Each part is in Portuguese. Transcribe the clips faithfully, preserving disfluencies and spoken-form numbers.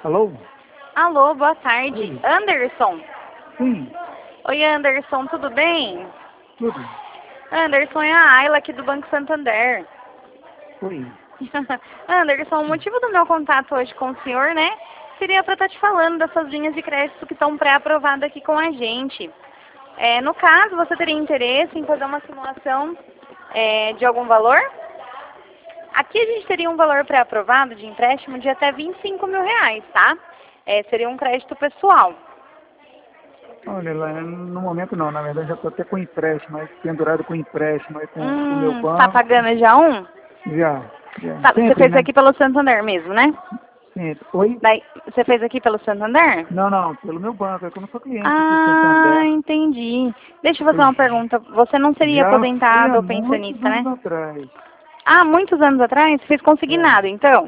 Alô? Alô, boa tarde. Oi. Anderson? Sim, Oi, Anderson, tudo bem? tudo. Anderson, é a Ayla aqui do Banco Santander. Oi. Anderson, o motivo do meu contato hoje com o senhor, né, seria para estar te falando dessas linhas de crédito que estão pré-aprovadas aqui com a gente. É, no caso, você teria interesse em fazer uma simulação é, de algum valor? Aqui a gente teria um valor pré-aprovado de empréstimo de até vinte e cinco mil reais, tá? É, seria um crédito pessoal. Olha, lá, no momento não, na verdade já estou até com empréstimo, aí, pendurado com empréstimo aí com o meu Hum, tá banco. pagando já um? Já, já. Tá, você Sempre, fez né? aqui pelo Santander mesmo, né? Sempre. Oi? Daí, você fez aqui pelo Santander? Não, não, pelo meu banco, é que eu não sou cliente do Ah, Santander. entendi. Deixa eu fazer Eu uma pergunta. Você não seria já fui aposentado há ou muitos pensionista, anos né? atrás. Ah, muitos anos atrás? Você fez É. consignado, então?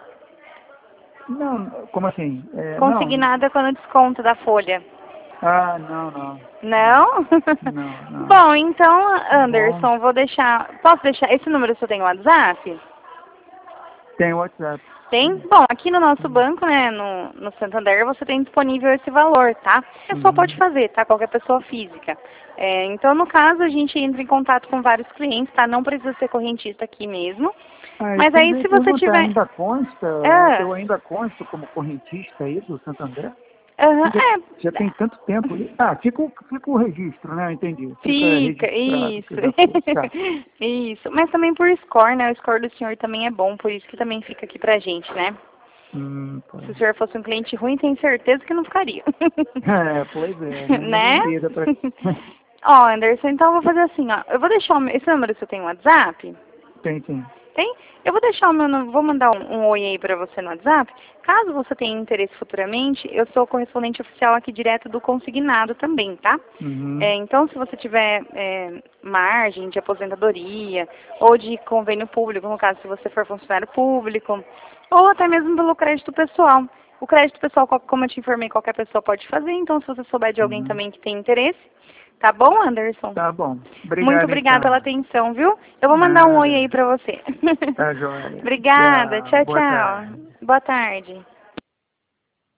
Não, como assim? É, não. Consignado é quando desconta da folha. Ah, não, não. Não, Não? não, não. Bom, então, Tá bom. Anderson, vou deixar... Posso deixar... Esse número você tem no WhatsApp? Tem WhatsApp. Tem? Sim. Bom, aqui no nosso Sim. banco, né, no, no Santander, você tem disponível esse valor, tá? A pessoa pode Uhum. fazer, tá? Qualquer pessoa física. É, então, no caso, a gente entra em contato com vários clientes, tá? Não precisa ser correntista aqui mesmo. Ah, Mas isso eu aí, já ia se você perguntar, tiver... ainda consta, Ah, eu ainda consto como correntista aí do Santander? aham, E já, já é, tem tanto tempo. aí. Ah, fica, o- fica o registro, né? Eu entendi. Fica fica, registrado isso. que já foi. Tá. Isso. Mas também por score, né? O score do senhor também é bom, por isso que também fica aqui pra gente, né? Hum, pô. Se o senhor fosse um cliente ruim, tenho certeza que não ficaria. É, pois é, nem me Né? liga pra... Ó, Anderson, então eu vou fazer assim, ó. Eu vou deixar o meu... Esse número você tem no WhatsApp? Tem, tem. Tem? Eu vou deixar o meu... nu- Vou mandar um, um oi aí pra você no WhatsApp. Caso você tenha interesse futuramente, eu sou correspondente oficial aqui direto do consignado também, tá? Uhum. É, então, se você tiver é, margem de aposentadoria ou de convênio público, no caso, se você for funcionário público, ou até mesmo pelo crédito pessoal. O crédito pessoal, qual- como eu te informei, qualquer pessoa pode fazer, então se você souber de alguém Uhum. também que tem interesse, tá bom, Anderson? Tá bom. Muito Obrigado, obrigada pela então. atenção, viu? Eu vou mandar um oi aí Nada. pra você. Tá joia. Obrigada, Tchau. tchau, Boa tchau. tarde. Boa tarde.